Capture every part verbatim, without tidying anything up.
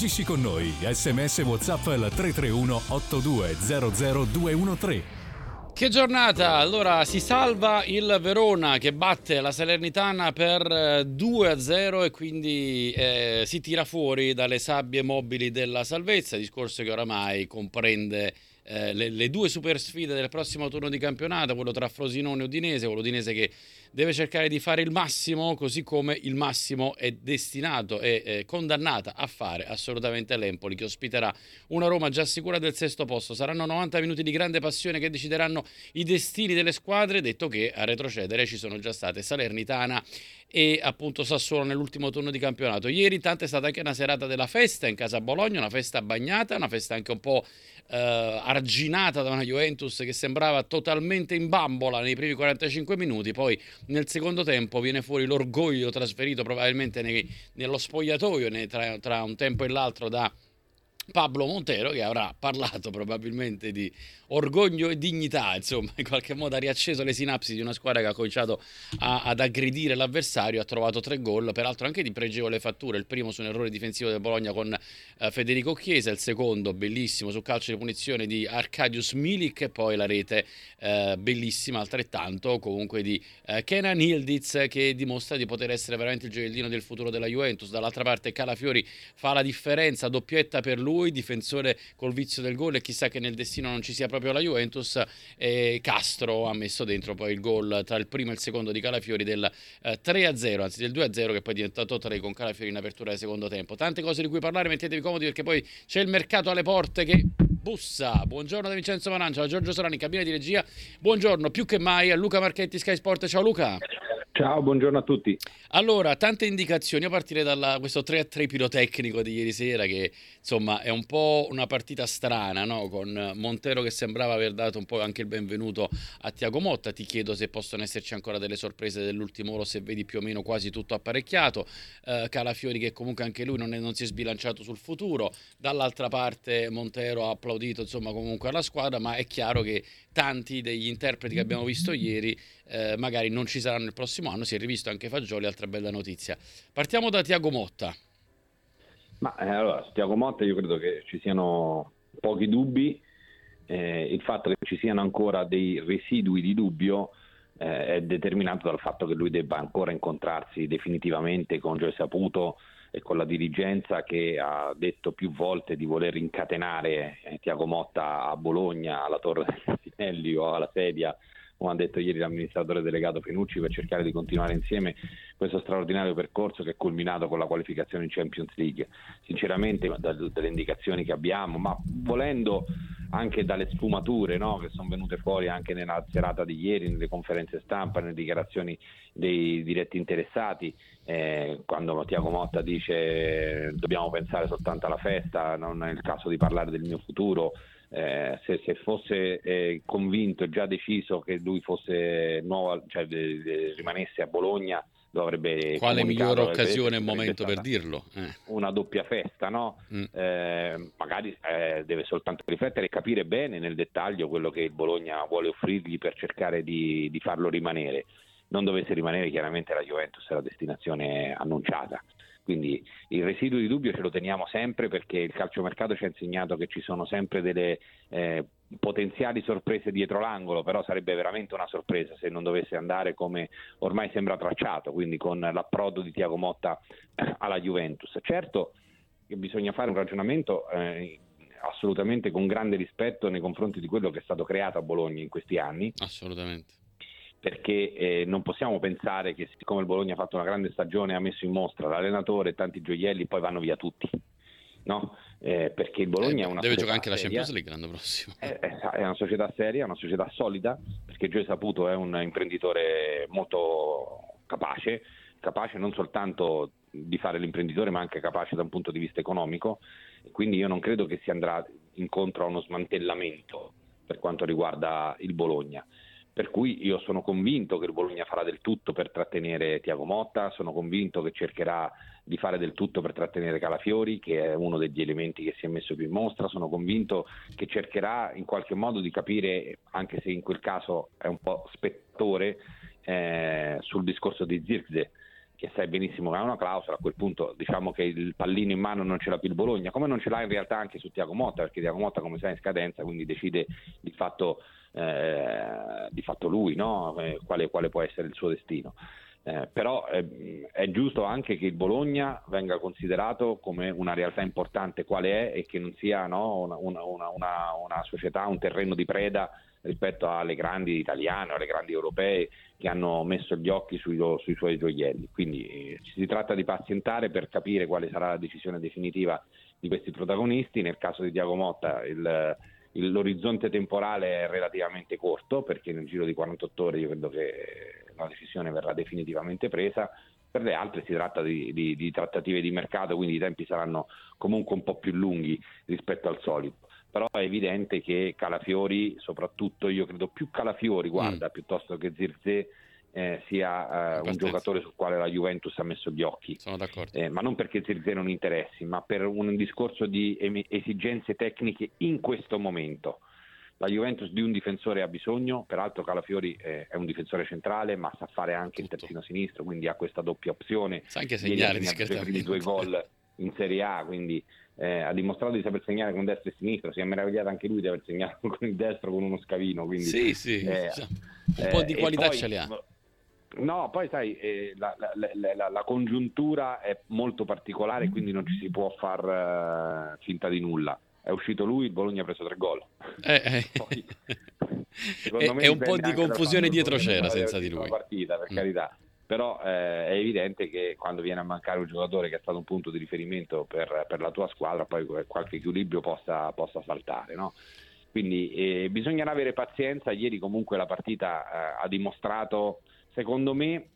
Interagisci con noi, sms WhatsApp al tre tre uno otto due zero zero due uno tre. Che giornata! Allora si salva il Verona che batte la Salernitana per due a zero e quindi eh, si tira fuori dalle sabbie mobili della salvezza, discorso che oramai comprende eh, le, le due super sfide del prossimo turno di campionato, quello tra Frosinone e Udinese, quello Udinese che deve cercare di fare il massimo, così come il massimo è destinato e eh, condannata a fare assolutamente l'Empoli, che ospiterà una Roma già sicura del sesto posto. Saranno novanta minuti di grande passione che decideranno i destini delle squadre, detto che a retrocedere ci sono già state Salernitana e appunto Sassuolo nell'ultimo turno di campionato. Ieri intanto è stata anche una serata della festa in casa Bologna, una festa bagnata, una festa anche un po' eh, arginata da una Juventus che sembrava totalmente in bambola nei primi quarantacinque minuti, poi nel secondo tempo viene fuori l'orgoglio trasferito probabilmente nei, nello spogliatoio nei, tra, tra un tempo e l'altro da Pablo Montero, che avrà parlato probabilmente di orgoglio e dignità, insomma in qualche modo ha riacceso le sinapsi di una squadra che ha cominciato a, ad aggredire l'avversario, ha trovato tre gol, peraltro anche di pregevole fattura, il primo su un errore difensivo del Bologna con eh, Federico Chiesa, il secondo bellissimo su calcio di punizione di Arkadiusz Milik e poi la rete eh, bellissima altrettanto comunque di eh, Kenan Yildiz, che dimostra di poter essere veramente il gioiellino del futuro della Juventus. Dall'altra parte Calafiori fa la differenza, doppietta per lui, difensore col vizio del gol, e chissà che nel destino non ci sia proprio la Juventus. E Castro ha messo dentro poi il gol tra il primo e il secondo di Calafiori del eh, tre a zero, anzi del due a zero, che poi è diventato tre con Calafiori in apertura del secondo tempo. Tante cose di cui parlare, mettetevi comodi perché poi c'è il mercato alle porte che bussa. Buongiorno da Vincenzo Marancia, da Giorgio Solani in cabina di regia. Buongiorno più che mai a Luca Marchetti, Sky Sport. Ciao Luca. Ciao, buongiorno a tutti. Allora, tante indicazioni, a partire da questo tre a tre pirotecnico di ieri sera, che insomma è un po' una partita strana, no? Con Montero che sembrava aver dato un po' anche il benvenuto a Thiago Motta. Ti chiedo se possono esserci ancora delle sorprese dell'ultimo oro, se vedi più o meno quasi tutto apparecchiato. eh, Calafiori che comunque anche lui non, è, non si è sbilanciato sul futuro, dall'altra parte Montero ha applaudito insomma comunque alla squadra, ma è chiaro che tanti degli interpreti che abbiamo visto ieri eh, magari non ci saranno il prossimo anno. Si è rivisto anche Fagioli, altra bella notizia. Partiamo da Thiago Motta. Ma eh, allora, su Thiago Motta io credo che ci siano pochi dubbi. Eh, il fatto che ci siano ancora dei residui di dubbio eh, è determinato dal fatto che lui debba ancora incontrarsi definitivamente con Gioia Saputo e con la dirigenza, che ha detto più volte di voler incatenare eh, Thiago Motta a Bologna, alla Torre del Spinelli o alla sedia, come ha detto ieri l'amministratore delegato Fenucci, per cercare di continuare insieme questo straordinario percorso che è culminato con la qualificazione in Champions League. Sinceramente, da, dalle indicazioni che abbiamo, ma volendo anche dalle sfumature, no, che sono venute fuori anche nella serata di ieri, nelle conferenze stampa, nelle dichiarazioni dei diretti interessati, eh, quando Thiago Motta dice dobbiamo pensare soltanto alla festa, non è il caso di parlare del mio futuro. Eh, se, se fosse eh, convinto e già deciso che lui fosse nuovo, cioè de, de, rimanesse a Bologna, lo avrebbe quale migliore occasione e avrebbe, momento per dirlo? Eh. Una doppia festa, no? Mm. Eh, magari eh, deve soltanto riflettere e capire bene nel dettaglio quello che il Bologna vuole offrirgli per cercare di, di farlo rimanere. Non dovesse rimanere, chiaramente la Juventus è la destinazione annunciata. Quindi il residuo di dubbio ce lo teniamo sempre, perché il calciomercato ci ha insegnato che ci sono sempre delle eh, potenziali sorprese dietro l'angolo, però sarebbe veramente una sorpresa se non dovesse andare come ormai sembra tracciato, quindi con l'approdo di Thiago Motta alla Juventus. Certo che bisogna fare un ragionamento eh, assolutamente con grande rispetto nei confronti di quello che è stato creato a Bologna in questi anni. Assolutamente. Perché eh, non possiamo pensare che, siccome il Bologna ha fatto una grande stagione, ha messo in mostra l'allenatore e tanti gioielli, poi vanno via tutti, no? Eh, perché il Bologna eh, è una deve giocare anche seria. La Champions League l'anno prossimo. È, è una società seria, una società solida, perché Gioia Saputo è un imprenditore molto capace, capace non soltanto di fare l'imprenditore, ma anche capace da un punto di vista economico, e quindi io non credo che si andrà incontro a uno smantellamento per quanto riguarda il Bologna. Per cui io sono convinto che il Bologna farà del tutto per trattenere Thiago Motta, sono convinto che cercherà di fare del tutto per trattenere Calafiori, che è uno degli elementi che si è messo più in mostra, sono convinto che cercherà in qualche modo di capire, anche se in quel caso è un po' spettore, eh, sul discorso di Zirkzee, che sai benissimo che ha una clausola, a quel punto diciamo che il pallino in mano non ce l'ha più il Bologna, come non ce l'ha in realtà anche su Thiago Motta, perché Thiago Motta, come sai, è in scadenza, quindi decide di fatto, eh, di fatto lui, no? eh, quale, quale può essere il suo destino. Eh, però eh, è giusto anche che il Bologna venga considerato come una realtà importante quale è, e che non sia, no, una, una, una, una società, un terreno di preda rispetto alle grandi italiane o alle grandi europee che hanno messo gli occhi sui, sui suoi gioielli. Quindi eh, si tratta di pazientare per capire quale sarà la decisione definitiva di questi protagonisti. Nel caso di Thiago Motta il, il, l'orizzonte temporale è relativamente corto, perché nel giro di quarantotto ore io credo che la decisione verrà definitivamente presa. Per le altre si tratta di, di, di trattative di mercato, quindi i tempi saranno comunque un po' più lunghi rispetto al solito. Però è evidente che Calafiori, soprattutto io credo più Calafiori, guarda, mm. piuttosto che Zirkzee, eh, sia eh, un giocatore sul quale la Juventus ha messo gli occhi. Sono d'accordo. Eh, ma non perché Zirkzee non interessi, ma per un discorso di em- esigenze tecniche in questo momento. La Juventus di un difensore ha bisogno, peraltro Calafiori eh, è un difensore centrale, ma sa fare anche Tutto. il terzino sinistro, quindi ha questa doppia opzione. Sa anche segnare discretamente. I primi due gol in Serie A, quindi eh, ha dimostrato di saper segnare con destra e sinistra. Si è meravigliato anche lui di aver segnato con il destro con uno scavino, quindi sì, sì, eh, un po' di eh, qualità poi, ce li ha. No, poi sai, eh, la, la, la, la congiuntura è molto particolare, quindi non ci si può far uh, finta di nulla. È uscito lui, il Bologna ha preso tre gol. Eh, eh. Poi, e, e un po' di confusione dietro c'era senza di lui. Partita, per mm. carità. Però eh, è evidente che quando viene a mancare un giocatore che è stato un punto di riferimento per, per la tua squadra, poi qualche equilibrio possa, possa saltare, no? Quindi eh, bisognerà avere pazienza. Ieri comunque la partita eh, ha dimostrato, secondo me,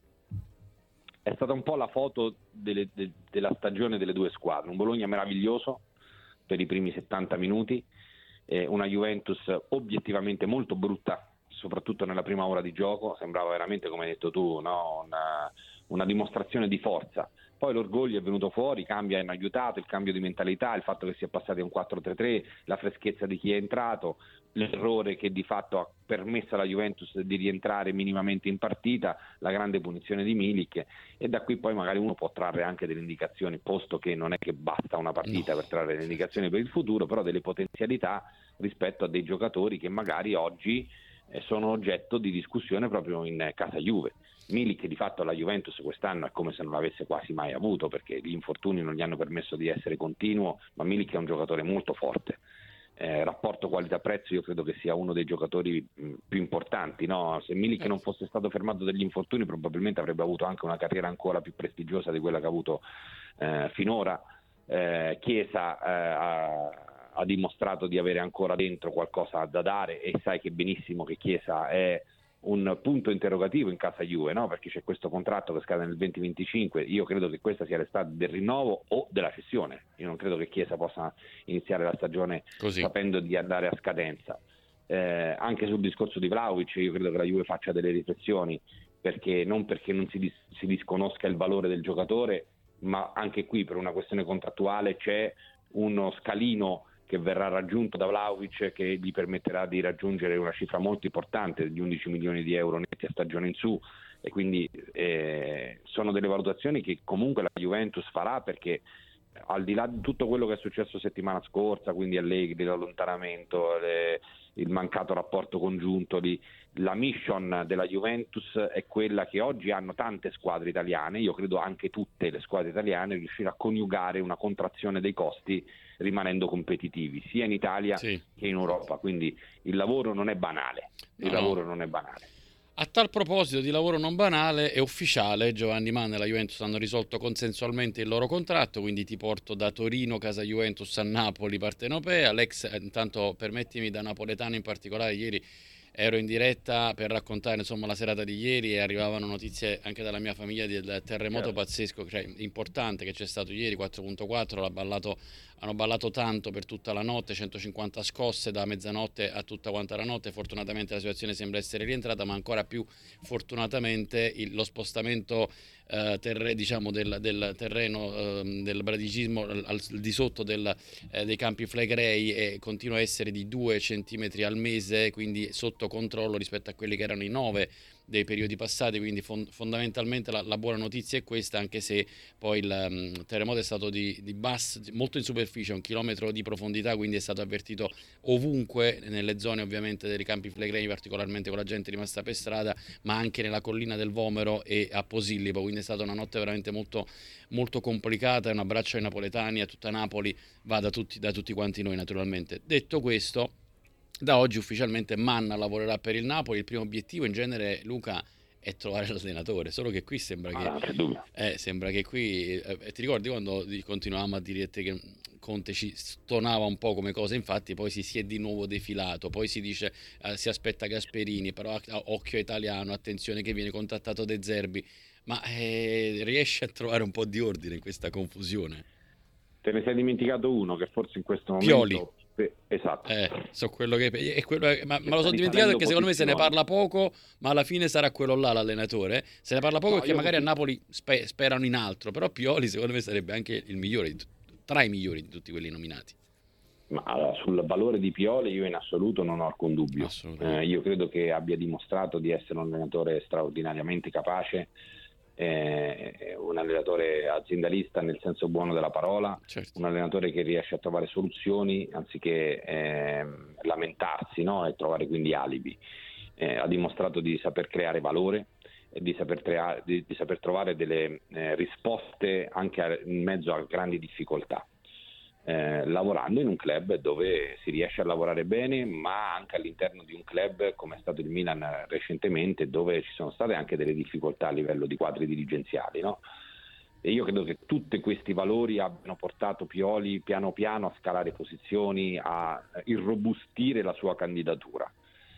è stata un po' la foto delle, de, della stagione delle due squadre. Un Bologna meraviglioso per i primi settanta minuti, eh, una Juventus obiettivamente molto brutta, soprattutto nella prima ora di gioco. Sembrava veramente, come hai detto tu, no? una, una dimostrazione di forza. Poi l'orgoglio è venuto fuori, i cambi hanno aiutato, il cambio di mentalità, il fatto che si è passati a un quattro tre tre, la freschezza di chi è entrato, l'errore che di fatto ha permesso alla Juventus di rientrare minimamente in partita, la grande punizione di Milik, e da qui poi magari uno può trarre anche delle indicazioni, posto che non è che basta una partita no. per trarre delle indicazioni per il futuro, però delle potenzialità rispetto a dei giocatori che magari oggi sono oggetto di discussione proprio in casa Juve. Milik di fatto alla Juventus quest'anno è come se non l'avesse quasi mai avuto, perché gli infortuni non gli hanno permesso di essere continuo, ma Milik è un giocatore molto forte. Eh, rapporto qualità-prezzo io credo che sia uno dei giocatori mh, più importanti, no? Se Milik non fosse stato fermato dagli infortuni probabilmente avrebbe avuto anche una carriera ancora più prestigiosa di quella che ha avuto eh, finora. eh, Chiesa eh, ha ha dimostrato di avere ancora dentro qualcosa da dare, e sai che benissimo che Chiesa è un punto interrogativo in casa Juve, no? Perché c'è questo contratto che scade nel venti venticinque. Io credo che questa sia l'estate del rinnovo o della cessione. Io non credo che Chiesa possa iniziare la stagione Così. sapendo di andare a scadenza. Eh, anche sul discorso di Vlahovic io credo che la Juve faccia delle riflessioni, perché non perché non si, dis- si disconosca il valore del giocatore, ma anche qui per una questione contrattuale c'è uno scalino che verrà raggiunto da Vlahovic, che gli permetterà di raggiungere una cifra molto importante di undici milioni di euro netti a stagione in su, e quindi eh, sono delle valutazioni che comunque la Juventus farà, perché al di là di tutto quello che è successo settimana scorsa, quindi Allegri, l'allontanamento, le, il mancato rapporto congiunto, li, la mission della Juventus è quella che oggi hanno tante squadre italiane, io credo anche tutte le squadre italiane, riuscire a coniugare una contrazione dei costi rimanendo competitivi sia in Italia sì. che in Europa. Quindi il lavoro non è banale, il no. lavoro non è banale. A tal proposito di lavoro non banale, è ufficiale, Giovanni Manna e la Juventus hanno risolto consensualmente il loro contratto, quindi ti porto da Torino, casa Juventus, a Napoli, partenopea. Alex, intanto permettimi, da napoletano in particolare, ieri ero in diretta per raccontare insomma la serata di ieri e arrivavano notizie anche dalla mia famiglia del terremoto certo. pazzesco, cioè, importante, che c'è stato ieri, quattro virgola quattro, l'ha ballato, hanno ballato tanto per tutta la notte, centocinquanta scosse da mezzanotte a tutta quanta la notte. Fortunatamente la situazione sembra essere rientrata, ma ancora più fortunatamente il, lo spostamento eh, terre, diciamo del, del terreno eh, del bradicismo al, al di sotto del, eh, dei campi flegrei e continua a essere di due centimetri al mese, quindi sotto controllo rispetto a quelli che erano i nove dei periodi passati, quindi fond- fondamentalmente la, la buona notizia è questa, anche se poi il um, terremoto è stato di, di basso, molto in superficie, un chilometro di profondità, quindi è stato avvertito ovunque, nelle zone ovviamente dei Campi Flegrei, particolarmente con la gente rimasta per strada, ma anche nella collina del Vomero e a Posillipo, quindi è stata una notte veramente molto, molto complicata. Un abbraccio ai napoletani, a tutta Napoli, va da tutti, da tutti quanti noi naturalmente. Detto questo, da oggi ufficialmente Manna lavorerà per il Napoli. Il primo obiettivo in genere, Luca, è trovare l'allenatore, solo che qui sembra che, ah, no, eh, sembra che qui eh, ti ricordi quando continuavamo a dire a te che Conte ci stonava un po' come cosa, infatti poi si, si è di nuovo defilato, poi si dice eh, si aspetta Gasperini, però occhio italiano, attenzione che viene contattato De Zerbi, ma eh, riesce a trovare un po' di ordine in questa confusione? Te ne sei dimenticato uno che forse in questo momento... Pioli. Esatto. Eh, so quello che è quello, ma me lo sono dimenticato perché secondo me se ne parla poco, ma alla fine sarà quello là l'allenatore. Se ne parla poco no, perché magari così... a Napoli spe- sperano in altro, però Pioli secondo me sarebbe anche il migliore, tra i migliori di tutti quelli nominati. Ma allora, sul valore di Pioli io in assoluto non ho alcun dubbio. Eh, io credo che abbia dimostrato di essere un allenatore straordinariamente capace, eh, un allenatore aziendalista nel senso buono della parola, certo. Un allenatore che riesce a trovare soluzioni anziché eh, lamentarsi, no? E trovare quindi alibi. Eh, ha dimostrato di saper creare valore e di saper, trea- di, di saper trovare delle eh, risposte anche a, in mezzo a grandi difficoltà. Eh, lavorando in un club dove si riesce a lavorare bene, ma anche all'interno di un club come è stato il Milan recentemente, dove ci sono state anche delle difficoltà a livello di quadri dirigenziali, no? E io credo che tutti questi valori abbiano portato Pioli piano piano a scalare posizioni, a irrobustire la sua candidatura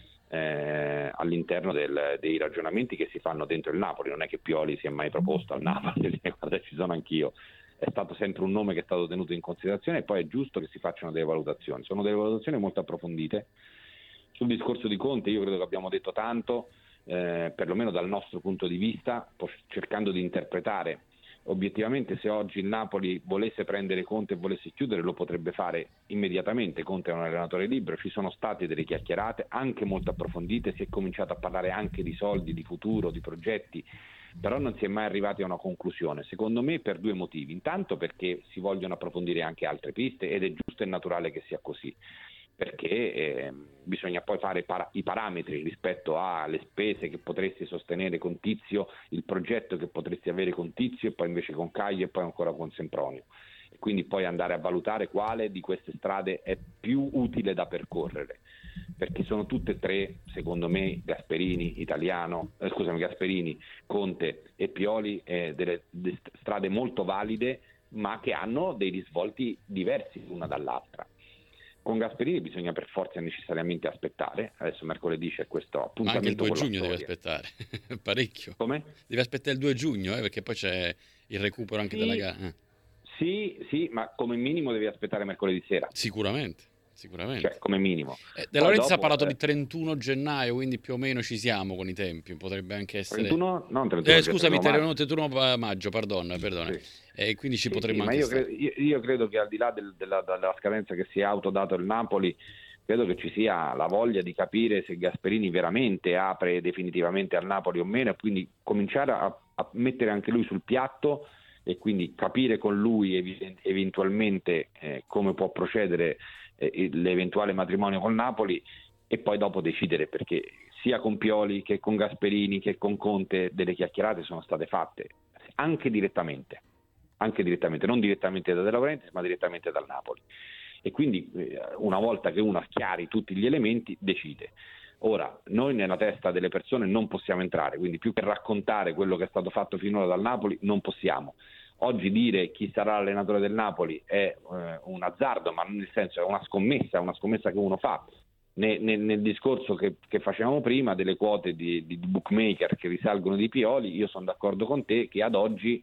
eh, all'interno del, dei ragionamenti che si fanno dentro il Napoli. Non è che Pioli si è mai proposto al Napoli, guarda, ci sono anch'io. È stato sempre un nome che è stato tenuto in considerazione e poi è giusto che si facciano delle valutazioni. Sono delle valutazioni molto approfondite. Sul discorso di Conte io credo che abbiamo detto tanto, eh, perlomeno dal nostro punto di vista, cercando di interpretare obiettivamente se oggi il Napoli volesse prendere Conte e volesse chiudere lo potrebbe fare immediatamente. Conte è un allenatore libero, ci sono state delle chiacchierate anche molto approfondite, si è cominciato a parlare anche di soldi, di futuro, di progetti, però non si è mai arrivati a una conclusione, secondo me per due motivi. Intanto perché si vogliono approfondire anche altre piste ed è giusto e naturale che sia così, perché eh, bisogna poi fare para- i parametri rispetto alle spese che potresti sostenere con Tizio, il progetto che potresti avere con Tizio e poi invece con Caio e poi ancora con Sempronio, e quindi poi andare a valutare quale di queste strade è più utile da percorrere, perché sono tutte e tre, secondo me, Gasperini, Italiano, eh, scusami, Gasperini, Conte e Pioli, eh, delle, delle strade molto valide, ma che hanno dei risvolti diversi l'una dall'altra. Con Gasperini bisogna per forza necessariamente aspettare, adesso mercoledì c'è questo appuntamento. Ma anche il due con giugno deve aspettare, parecchio. Come? Deve aspettare il due giugno, eh, perché poi c'è il recupero anche sì, della gara. Eh. Sì, sì, ma come minimo devi aspettare mercoledì sera. Sicuramente. Sicuramente. Cioè, come minimo. Eh, De Laurentiis ha parlato eh... di trentuno gennaio, quindi più o meno ci siamo con i tempi. Potrebbe anche essere. trentuno? Non trentuno. Eh, scusami, trentuno maggio, pardon, perdona. Sì. E eh, quindi ci sì, potremmo sì, anche. Ma io credo, io, io credo che al di là del, della, della scadenza che si è autodato il Napoli, credo che ci sia la voglia di capire se Gasperini veramente apre definitivamente al Napoli o meno, e quindi cominciare a, a mettere anche lui sul piatto e quindi capire con lui eventualmente eh, come può procedere l'eventuale matrimonio col Napoli, e poi dopo decidere, perché sia con Pioli che con Gasperini che con Conte delle chiacchierate sono state fatte anche direttamente, anche direttamente, non direttamente da De Laurentiis ma direttamente dal Napoli, e quindi una volta che uno chiari tutti gli elementi decide. Ora, noi nella testa delle persone non possiamo entrare, quindi più che raccontare quello che è stato fatto finora dal Napoli non possiamo. Oggi dire chi sarà l'allenatore del Napoli è eh, un azzardo, ma nel senso è una scommessa, una scommessa che uno fa. Nel, nel, nel discorso che, che facevamo prima delle quote di, di bookmaker che risalgono di Pioli, io sono d'accordo con te che ad oggi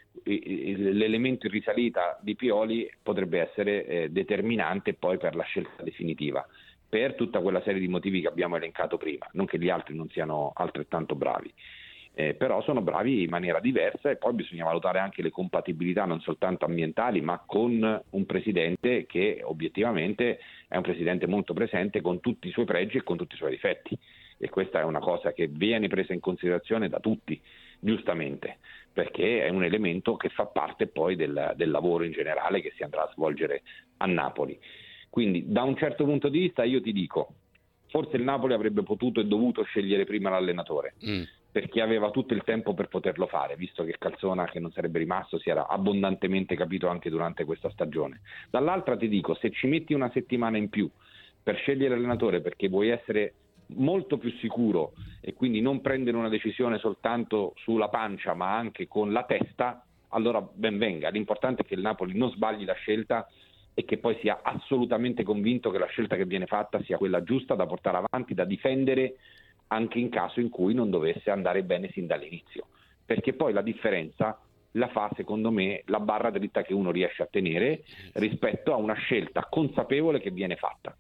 eh, l'elemento in risalita di Pioli potrebbe essere eh, determinante poi per la scelta definitiva, per tutta quella serie di motivi che abbiamo elencato prima, non che gli altri non siano altrettanto bravi. eh, però sono bravi in maniera diversa, e poi bisogna valutare anche le compatibilità non soltanto ambientali, ma con un presidente che obiettivamente è un presidente molto presente, con tutti i suoi pregi e con tutti i suoi difetti, e questa è una cosa che viene presa in considerazione da tutti, giustamente, perché è un elemento che fa parte poi del, del lavoro in generale che si andrà a svolgere a Napoli. Quindi da un certo punto di vista io ti dico, forse il Napoli avrebbe potuto e dovuto scegliere prima l'allenatore, mm. perché aveva tutto il tempo per poterlo fare, visto che Calzona, che non sarebbe rimasto, si era abbondantemente capito anche durante questa stagione. Dall'altra ti dico, se ci metti una settimana in più per scegliere l'allenatore perché vuoi essere molto più sicuro e quindi non prendere una decisione soltanto sulla pancia ma anche con la testa, allora ben venga. L'importante è che il Napoli non sbagli la scelta e che poi sia assolutamente convinto che la scelta che viene fatta sia quella giusta da portare avanti, da difendere anche in caso in cui non dovesse andare bene sin dall'inizio, perché poi la differenza la fa, secondo me, la barra dritta che uno riesce a tenere rispetto a una scelta consapevole che viene fatta.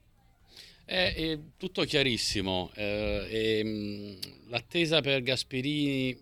È, è tutto chiarissimo, eh, e, mh, l'attesa per Gasperini,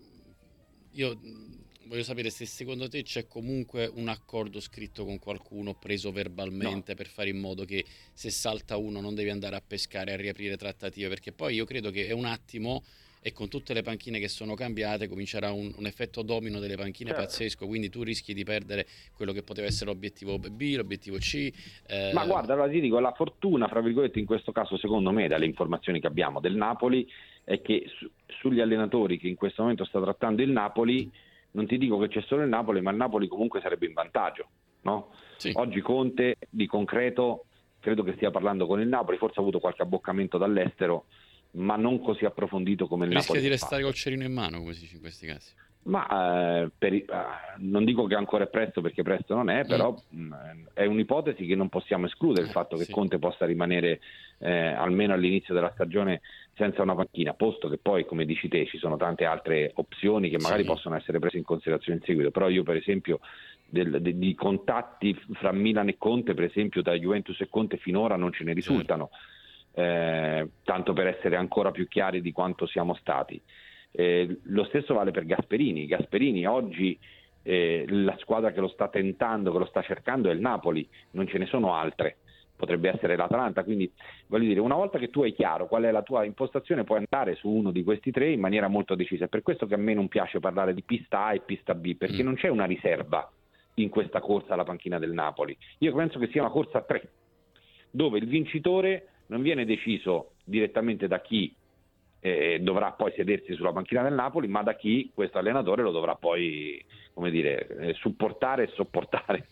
io voglio sapere se secondo te c'è comunque un accordo scritto con qualcuno, preso verbalmente, no, per fare in modo che se salta uno non devi andare a pescare, a riaprire trattative, perché poi io credo che è un attimo, e con tutte le panchine che sono cambiate comincerà un, un effetto domino delle panchine, certo, pazzesco, quindi tu rischi di perdere quello che poteva essere l'obiettivo B, l'obiettivo C. Eh... Ma guarda, allora ti dico, la fortuna, fra virgolette, in questo caso, secondo me, dalle informazioni che abbiamo del Napoli, è che su, sugli allenatori che in questo momento sta trattando il Napoli, non ti dico che c'è solo il Napoli, ma il Napoli comunque sarebbe in vantaggio, no? Sì. Oggi Conte di concreto credo che stia parlando con il Napoli, forse ha avuto qualche abboccamento dall'estero, ma non così approfondito come il Rischia Napoli. Rischia di restare col cerino in mano, come si dice in questi casi. Ma eh, per, eh, non dico che ancora è presto, perché presto non è, però mm. mh, è un'ipotesi che non possiamo escludere, il fatto che sì. Conte possa rimanere eh, almeno all'inizio della stagione senza una panchina, posto che poi, come dici te, ci sono tante altre opzioni che magari sì. possono essere prese in considerazione in seguito. Però io, per esempio, del, de, di contatti fra Milan e Conte, per esempio da Juventus e Conte, finora non ce ne risultano, sì. eh, tanto per essere ancora più chiari di quanto siamo stati. Eh, lo stesso vale per Gasperini. Gasperini oggi eh, la squadra che lo sta tentando, che lo sta cercando è il Napoli, non ce ne sono altre, potrebbe essere l'Atalanta, quindi voglio dire, una volta che tu hai chiaro qual è la tua impostazione puoi andare su uno di questi tre in maniera molto decisa. È per questo che a me non piace parlare di pista A e pista B, perché mm. non c'è una riserva in questa corsa alla panchina del Napoli. Io penso che sia una corsa a tre, dove il vincitore non viene deciso direttamente da chi Eh, dovrà poi sedersi sulla panchina del Napoli, ma da chi questo allenatore lo dovrà poi, come dire, eh, supportare e sopportare.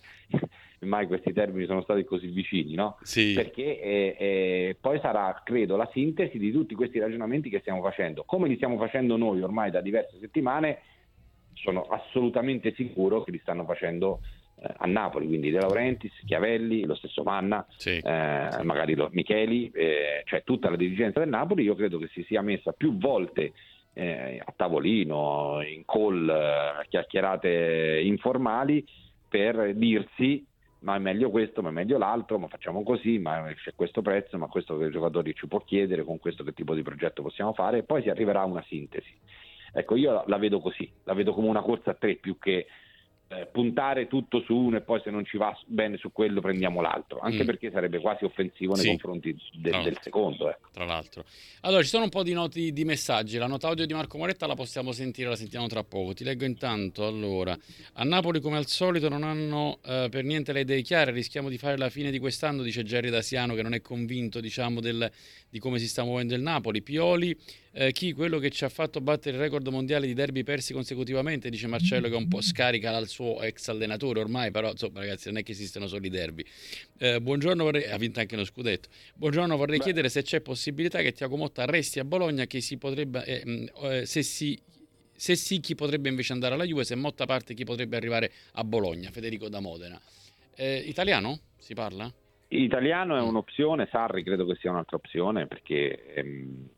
Mai questi termini sono stati così vicini, no? Sì. Perché eh, eh, poi sarà, credo, la sintesi di tutti questi ragionamenti che stiamo facendo. Come li stiamo facendo noi ormai da diverse settimane, sono assolutamente sicuro che li stanno facendo a Napoli, quindi De Laurentiis, Chiavelli, lo stesso Manna, sì, eh, sì. magari lo, Micheli, eh, cioè tutta la dirigenza del Napoli. Io credo che si sia messa più volte eh, a tavolino, in call, a chiacchierate informali per dirsi ma è meglio questo, ma è meglio l'altro, ma facciamo così, ma c'è questo prezzo, ma questo che il giocatore ci può chiedere, con questo che tipo di progetto possiamo fare, e poi si arriverà a una sintesi. Ecco, io la vedo così, la vedo come una corsa a tre più che Eh, puntare tutto su uno e poi se non ci va bene su quello prendiamo l'altro, anche mm. perché sarebbe quasi offensivo nei sì. confronti de- del secondo. Eh. Tra l'altro, allora ci sono un po' di noti di messaggi. La nota audio di Marco Moretta la possiamo sentire, la sentiamo tra poco. Ti leggo intanto. Allora, a Napoli come al solito non hanno eh, per niente le idee chiare, rischiamo di fare la fine di quest'anno, dice Gerry D'Asiano, che non è convinto, diciamo, del, di come si sta muovendo il Napoli. Pioli, eh, chi quello che ci ha fatto battere il record mondiale di derby persi consecutivamente, dice Marcello, che un po' scarica dal suo ex allenatore ormai, però insomma ragazzi non è che esistono solo i derby. Eh, buongiorno, vorrei... ha vinto anche lo scudetto. Buongiorno, vorrei Beh. chiedere se c'è possibilità che Thiago Motta resti a Bologna, che si potrebbe eh, eh, se si se sì chi potrebbe invece andare alla Juve, se Motta parte chi potrebbe arrivare a Bologna. Federico da Modena. Eh, italiano si parla? Italiano è un'opzione, Sarri credo che sia un'altra opzione, perché ehm,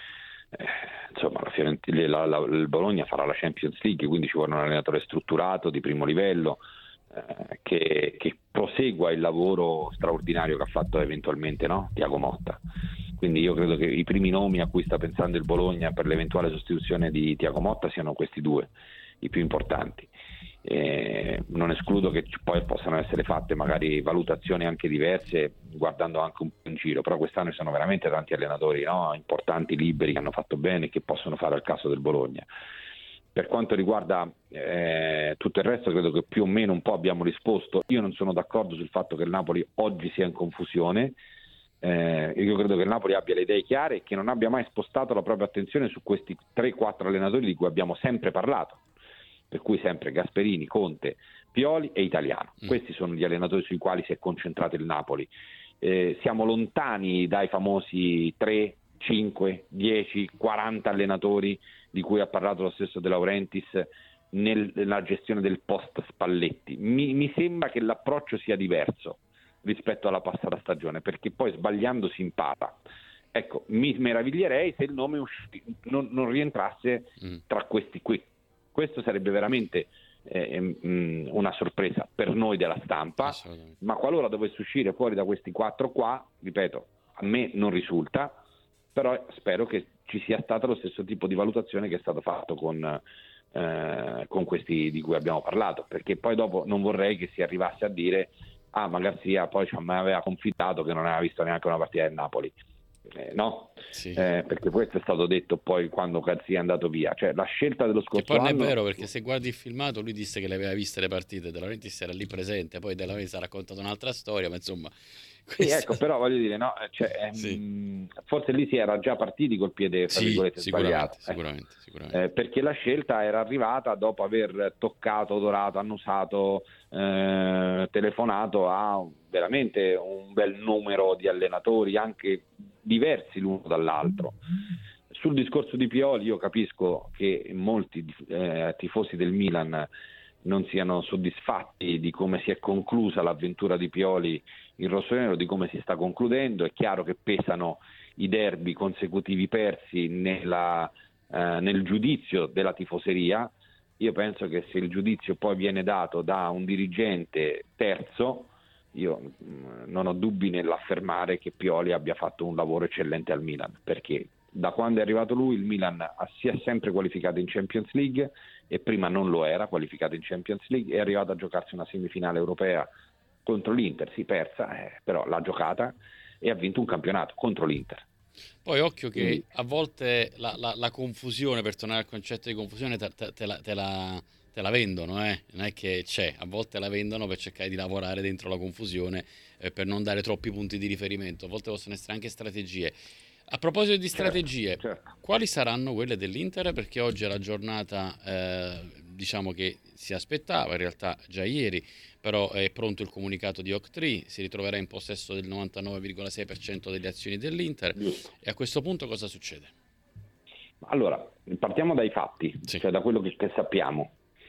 eh, insomma la Fiorentina, la, la, il Bologna farà la Champions League, quindi ci vuole un allenatore strutturato di primo livello eh, che, che prosegua il lavoro straordinario che ha fatto eventualmente, no? Thiago Motta. Quindi io credo che i primi nomi a cui sta pensando il Bologna per l'eventuale sostituzione di Thiago Motta siano questi due, i più importanti. Eh, non escludo che poi possano essere fatte magari valutazioni anche diverse guardando anche un po' in giro, però quest'anno ci sono veramente tanti allenatori, no? Importanti, liberi, che hanno fatto bene e che possono fare al caso del Bologna. Per quanto riguarda eh, tutto il resto, credo che più o meno un po' abbiamo risposto. Io non sono d'accordo sul fatto che il Napoli oggi sia in confusione. Eh, io credo che il Napoli abbia le idee chiare e che non abbia mai spostato la propria attenzione su questi tre quattro allenatori di cui abbiamo sempre parlato, per cui sempre Gasperini, Conte, Pioli e Italiano. Mm. Questi sono gli allenatori sui quali si è concentrato il Napoli. Eh, siamo lontani dai famosi tre, cinque, dieci, quaranta allenatori di cui ha parlato lo stesso De Laurentiis nel, nella gestione del post Spalletti. Mi, mi sembra che l'approccio sia diverso rispetto alla passata stagione, perché poi sbagliando si impara. Ecco, mi meraviglierei se il nome usci- non, non rientrasse mm. tra questi qui. Questo sarebbe veramente eh, mh, una sorpresa per noi della stampa, ma qualora dovesse uscire fuori da questi quattro qua, ripeto, a me non risulta, però spero che ci sia stato lo stesso tipo di valutazione che è stato fatto con, eh, con questi di cui abbiamo parlato, perché poi dopo non vorrei che si arrivasse a dire ah, ma Garzia poi ci aveva confidato che non aveva visto neanche una partita del Napoli. Eh, no, sì. eh, perché questo è stato detto poi quando Garzia è andato via, cioè la scelta dello scorso anno. Che poi non non è vero, perché se guardi il filmato lui disse che le aveva viste le partite, De Laurentiis era lì presente, poi De Laurentiis ha raccontato un'altra storia, ma insomma sì, ecco, però voglio dire, no, cioè, sì. mh, forse lì si era già partiti col piede tra sì, virgolette sicuramente, sbagliato, sicuramente, ecco. sicuramente. Eh, perché la scelta era arrivata dopo aver toccato, odorato, annusato, eh, telefonato a veramente un bel numero di allenatori, anche diversi l'uno dall'altro. Sul discorso di Pioli io capisco che molti eh, tifosi del Milan non siano soddisfatti di come si è conclusa l'avventura di Pioli in rossonero, di come si sta concludendo. È chiaro che pesano i derby consecutivi persi nella, eh, nel giudizio della tifoseria. Io penso che se il giudizio poi viene dato da un dirigente terzo, io mh, non ho dubbi nell'affermare che Pioli abbia fatto un lavoro eccellente al Milan, perché da quando è arrivato lui il Milan si è sempre qualificato in Champions League e prima non lo era qualificato in Champions League, è arrivato a giocarsi una semifinale europea contro l'Inter, si persa, eh, però l'ha giocata e ha vinto un campionato contro l'Inter. Poi occhio che Quindi, a volte la, la, la confusione, per tornare al concetto di confusione, te, te, te, la, te, la, te la vendono, eh? Non è che c'è, a volte la vendono per cercare di lavorare dentro la confusione, eh, per non dare troppi punti di riferimento, a volte possono essere anche strategie. A proposito di strategie, certo, certo. quali saranno quelle dell'Inter? Perché oggi è la giornata, eh, diciamo che si aspettava, in realtà già ieri, però è pronto il comunicato di Octree, si ritroverà in possesso del novantanove virgola sei per cento delle azioni dell'Inter. Giusto. E a questo punto cosa succede? Allora, partiamo dai fatti, sì. cioè da quello che, che sappiamo.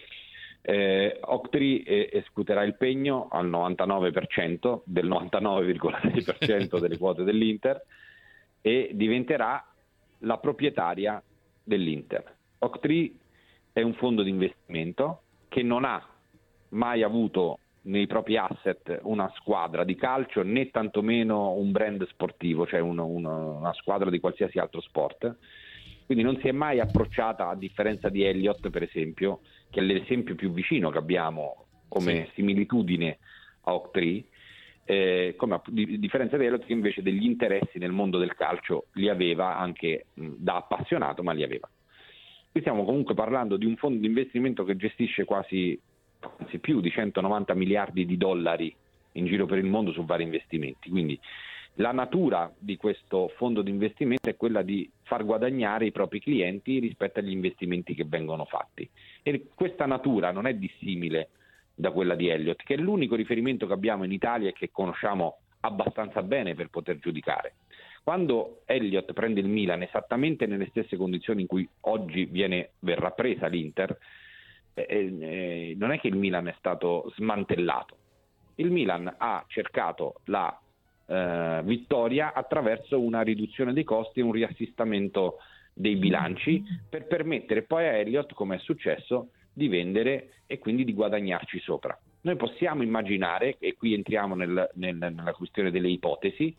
Eh, Octree eh, escuterà il pegno al novantanove per cento del novantanove virgola sei per cento delle quote dell'Inter e diventerà la proprietaria dell'Inter. Octree è un fondo di investimento che non ha mai avuto nei propri asset una squadra di calcio né tantomeno un brand sportivo, cioè uno, uno, una squadra di qualsiasi altro sport. Quindi non si è mai approcciata, a differenza di Elliott per esempio, che è l'esempio più vicino che abbiamo come sì. similitudine a Octree, eh, come a di, differenza di Elliott che invece degli interessi nel mondo del calcio li aveva anche mh, da appassionato, ma li aveva. Qui stiamo comunque parlando di un fondo di investimento che gestisce quasi, anzi più di centonovanta miliardi di dollari in giro per il mondo su vari investimenti, quindi la natura di questo fondo di investimento è quella di far guadagnare i propri clienti rispetto agli investimenti che vengono fatti, e questa natura non è dissimile da quella di Elliott, che è l'unico riferimento che abbiamo in Italia e che conosciamo abbastanza bene per poter giudicare. Quando Elliott prende il Milan esattamente nelle stesse condizioni in cui oggi viene, verrà presa l'Inter, eh, eh, non è che il Milan è stato smantellato, il Milan ha cercato la eh, vittoria attraverso una riduzione dei costi e un riassestamento dei bilanci per permettere poi a Elliott, come è successo, di vendere e quindi di guadagnarci sopra. Noi possiamo immaginare, e qui entriamo nel, nel, nella questione delle ipotesi,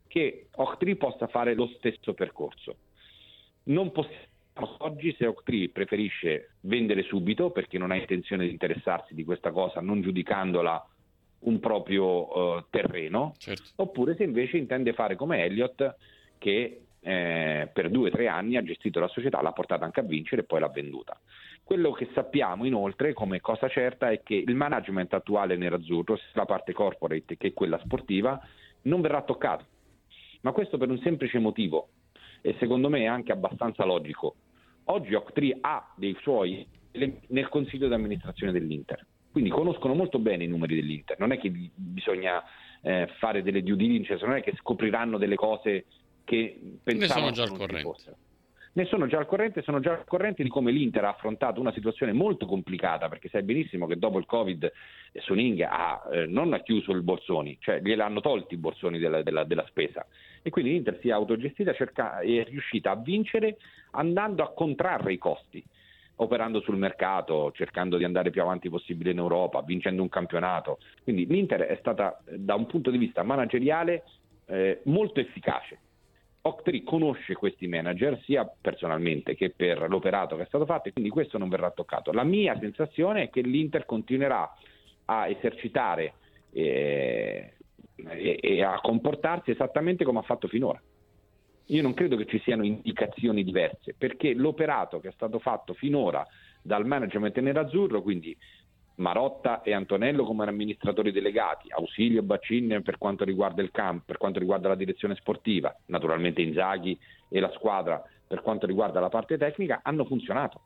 che Oaktree possa fare lo stesso percorso. Non possiamo oggi, se Oaktree preferisce vendere subito perché non ha intenzione di interessarsi di questa cosa, non giudicandola un proprio uh, terreno, certo. oppure se invece intende fare come Elliott, che eh, per due o tre anni ha gestito la società, l'ha portata anche a vincere e poi l'ha venduta. Quello che sappiamo inoltre come cosa certa è che il management attuale nerazzurro, sia la parte corporate che quella sportiva, non verrà toccato, ma questo per un semplice motivo, e secondo me è anche abbastanza logico. Oggi Oaktree ha dei suoi nel consiglio di amministrazione dell'Inter, quindi conoscono molto bene i numeri dell'Inter, non è che bisogna eh, fare delle due diligence, non è che scopriranno delle cose che pensavano ne sono già al non corrente. ci fossero. Ne sono già al corrente, sono già al corrente di come l'Inter ha affrontato una situazione molto complicata, perché sai benissimo che dopo il Covid Suning ha eh, non ha chiuso il borsoni, cioè gliel'hanno tolti i borsoni della, della, della spesa, e quindi l'Inter si è autogestita cerca, e è riuscita a vincere andando a contrarre i costi, operando sul mercato, cercando di andare più avanti possibile in Europa, vincendo un campionato. Quindi l'Inter è stata da un punto di vista manageriale eh, molto efficace. Oaktree conosce questi manager sia personalmente che per l'operato che è stato fatto, e quindi questo non verrà toccato. La mia sensazione è che l'Inter continuerà a esercitare eh, e, e a comportarsi esattamente come ha fatto finora. Io non credo che ci siano indicazioni diverse, perché l'operato che è stato fatto finora dal management nerazzurro, quindi Marotta e Antonello come amministratori delegati, Ausilio e Baccin per quanto riguarda il campo, per quanto riguarda la direzione sportiva, naturalmente Inzaghi e la squadra per quanto riguarda la parte tecnica, hanno funzionato.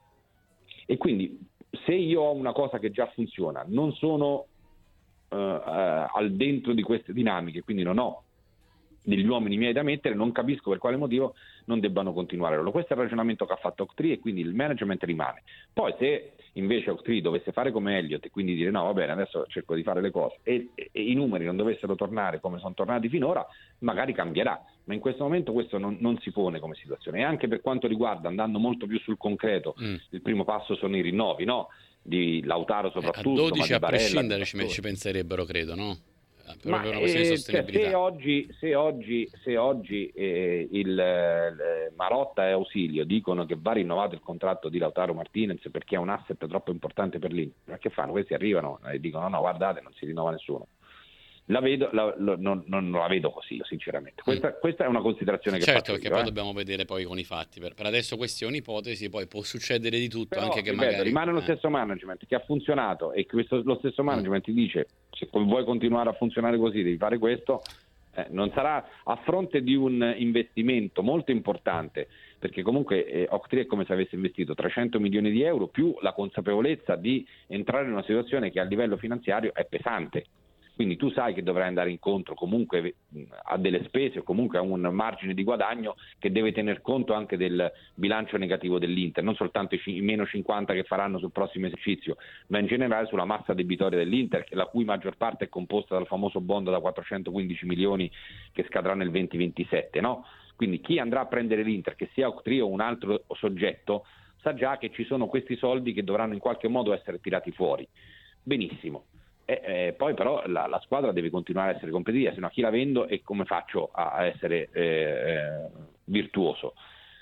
E quindi se io ho una cosa che già funziona, non sono uh, uh, al dentro di queste dinamiche, quindi non ho degli uomini miei da mettere, non capisco per quale motivo non debbano continuare loro. Questo è il ragionamento che ha fatto Oaktree, e quindi il management rimane. Poi se invece Oaktree dovesse fare come Elliott e quindi dire no va bene, adesso cerco di fare le cose, e, e, e i numeri non dovessero tornare come sono tornati finora, magari cambierà, ma in questo momento questo non, non si pone come situazione. E anche per quanto riguarda, andando molto più sul concreto, mm. il primo passo sono i rinnovi, no? Di Lautaro soprattutto, eh, a dodici ma a di Barella, prescindere ci, ci penserebbero, credo, no? Ma una questione di eh, sostenibilità. se oggi, se oggi, se oggi eh, il eh, Marotta e Ausilio dicono che va rinnovato il contratto di Lautaro Martinez perché è un asset troppo importante per l'Inter, che fanno? Questi arrivano e dicono no, guardate, non si rinnova nessuno. La vedo, la, lo, non, non la vedo così, sinceramente. Questa, mm. questa è una considerazione che certo, faccio perché io, poi eh. dobbiamo vedere poi con i fatti. Per, per adesso questa è un'ipotesi, poi può succedere di tutto. Però, anche che ripeto, magari rimane lo eh. stesso management che ha funzionato, e questo, lo stesso management ti dice se vuoi continuare a funzionare così devi fare questo. Eh, non sarà a fronte di un investimento molto importante, perché comunque eh, Oaktree è come se avesse investito trecento milioni di euro più la consapevolezza di entrare in una situazione che a livello finanziario è pesante. Quindi tu sai che dovrai andare incontro comunque a delle spese o comunque a un margine di guadagno che deve tener conto anche del bilancio negativo dell'Inter, non soltanto i meno cinquanta che faranno sul prossimo esercizio, ma in generale sulla massa debitoria dell'Inter, la cui maggior parte è composta dal famoso bond da quattrocentoquindici milioni che scadrà nel duemilaventisette, no? Quindi chi andrà a prendere l'Inter, che sia Oaktree o un altro soggetto, sa già che ci sono questi soldi che dovranno in qualche modo essere tirati fuori. Benissimo. E, eh, poi però la, la squadra deve continuare a essere competitiva, se no chi la vendo e come faccio a, a essere eh, virtuoso?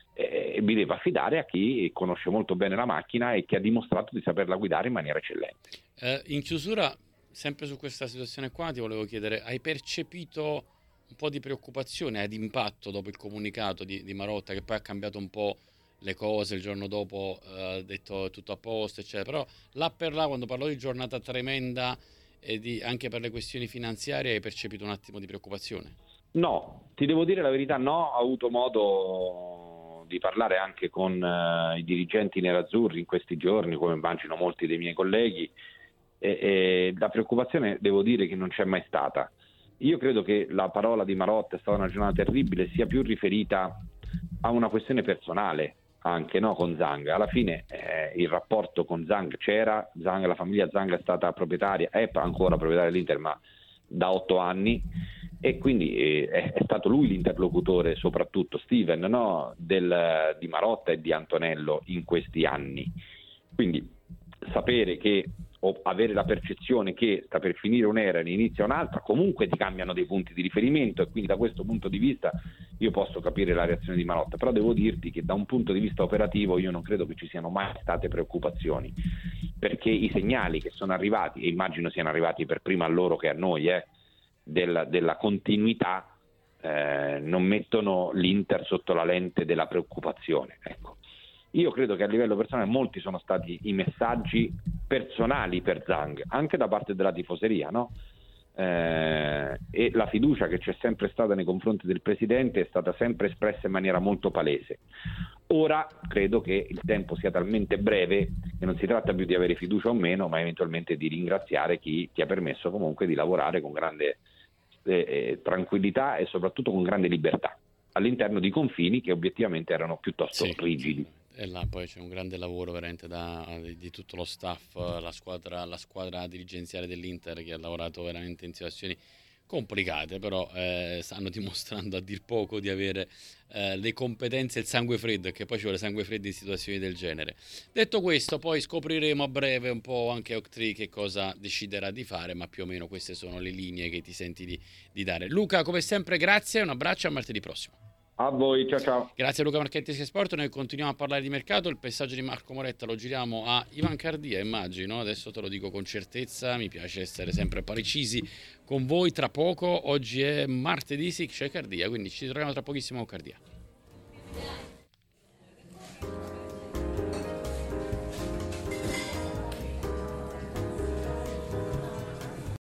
E eh, mi devo affidare a chi conosce molto bene la macchina e che ha dimostrato di saperla guidare in maniera eccellente. Eh, in chiusura, sempre su questa situazione qua, ti volevo chiedere, hai percepito un po' di preoccupazione ed impatto dopo il comunicato di, di Marotta, che poi ha cambiato un po' le cose, il giorno dopo ha eh, detto tutto a posto, eccetera, però là per là, quando parlò di giornata tremenda e di, anche per le questioni finanziarie, hai percepito un attimo di preoccupazione? No, ti devo dire la verità, no, ho avuto modo di parlare anche con uh, i dirigenti nerazzurri in questi giorni, come immagino molti dei miei colleghi, e, e la preoccupazione devo dire che non c'è mai stata. Io credo che la parola di Marotta è stata una giornata terribile, sia più riferita a una questione personale, anche no, con Zhang. Alla fine eh, il rapporto con Zhang c'era, Zhang, la famiglia Zhang è stata proprietaria, è ancora proprietaria dell'Inter, ma da otto anni, e quindi eh, è, è stato lui l'interlocutore, soprattutto Steven, no, del, di Marotta e di Antonello in questi anni. Quindi sapere che o avere la percezione che sta per finire un'era e ne inizia un'altra, comunque ti cambiano dei punti di riferimento, e quindi da questo punto di vista io posso capire la reazione di Marotta, però devo dirti che da un punto di vista operativo io non credo che ci siano mai state preoccupazioni, perché i segnali che sono arrivati, e immagino siano arrivati per prima a loro che a noi, eh, della, della continuità, eh, non mettono l'Inter sotto la lente della preoccupazione, ecco. Io credo che a livello personale molti sono stati i messaggi personali per Zhang, anche da parte della tifoseria, no? Eh, e la fiducia che c'è sempre stata nei confronti del presidente è stata sempre espressa in maniera molto palese. Ora credo che il tempo sia talmente breve che non si tratta più di avere fiducia o meno, ma eventualmente di ringraziare chi ti ha permesso comunque di lavorare con grande eh, eh, tranquillità e soprattutto con grande libertà all'interno di confini che obiettivamente erano piuttosto sì. rigidi. E là poi c'è un grande lavoro veramente da, di, di tutto lo staff, la squadra, la squadra dirigenziale dell'Inter, che ha lavorato veramente in situazioni complicate, però eh, stanno dimostrando a dir poco di avere eh, le competenze e il sangue freddo, che poi ci vuole sangue freddo in situazioni del genere. Detto questo, poi scopriremo a breve un po' anche Octree che cosa deciderà di fare, ma più o meno queste sono le linee che ti senti di, di dare. Luca, come sempre grazie, un abbraccio, a martedì prossimo. A voi, ciao ciao. Grazie a Luca Marchetti Sky Sport, noi continuiamo a parlare di mercato, il passaggio di Marco Moretta lo giriamo a Ivan Cardia, immagino, adesso te lo dico con certezza, mi piace essere sempre precisi con voi. Tra poco, oggi è martedì, sì, c'è Cardia, quindi ci troviamo tra pochissimo con Cardia.